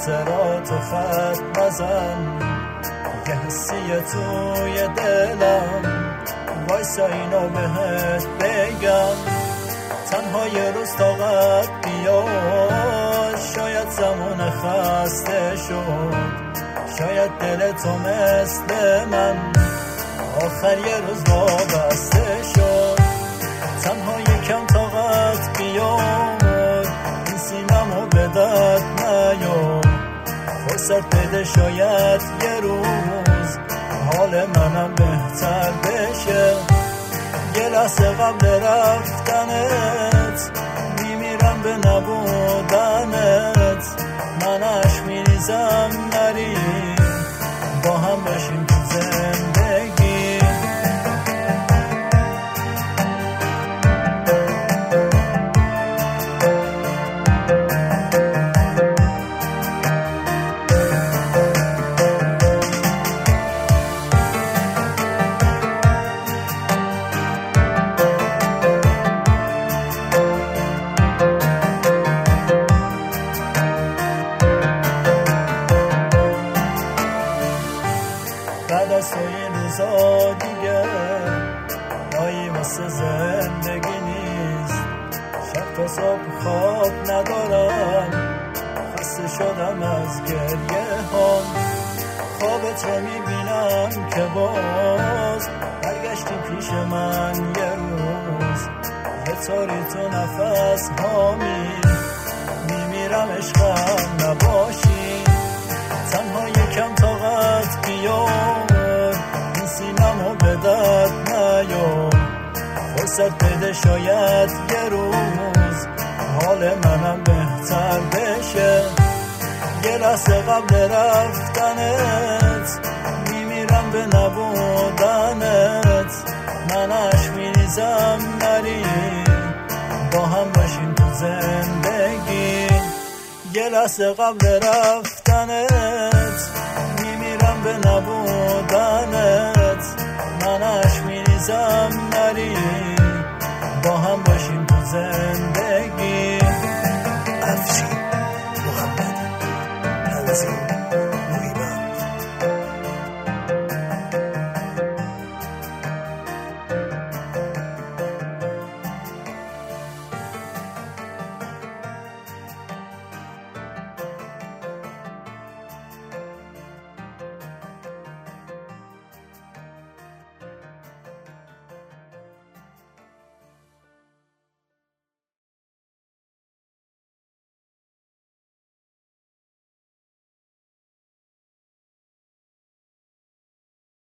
خاطرات و خط نزن، یه حسیه توی دلم وایسا اینو بهت بگم. تنها یه روز طاقت بیاد، شاید زمان خسته شد، شاید دل تو مثل من آخر یه روز وابسته شد. تنها یکم طاقت بیاد، این سینمو به درد نیار، فرصت بده شاید یه روز حال منم بهتر بشه. یه لحظه قبل رفتنت میمیرم به نبودنت، من عشق میریزم نری با هم باشیم تو زندگی. بعد از تو این روزا دیگه جایی واسه زندگی نیست، شب تا صبح خواب ندارم، خسته شدم از گریه هم. خوابت رو میبینم که باز برگشتی پیش من یه روز، یه طوری تو نفس ها میمیرم عشقم نباشی. تنها یکم طاقت بیار، این سینمو به درد نیار، فرصت بده شاید یه روز حال منم بهتر بشه. یه لحظه قبل رفتنت میمیرم به نبودنت، من عشق میریزم نری با هم باشیم تو زندگی. یه لحظه قبل رفتنت میمیرم به نبودنت، من عشق میریزم نری با هم باشیم تو زندگی. افشین محمدی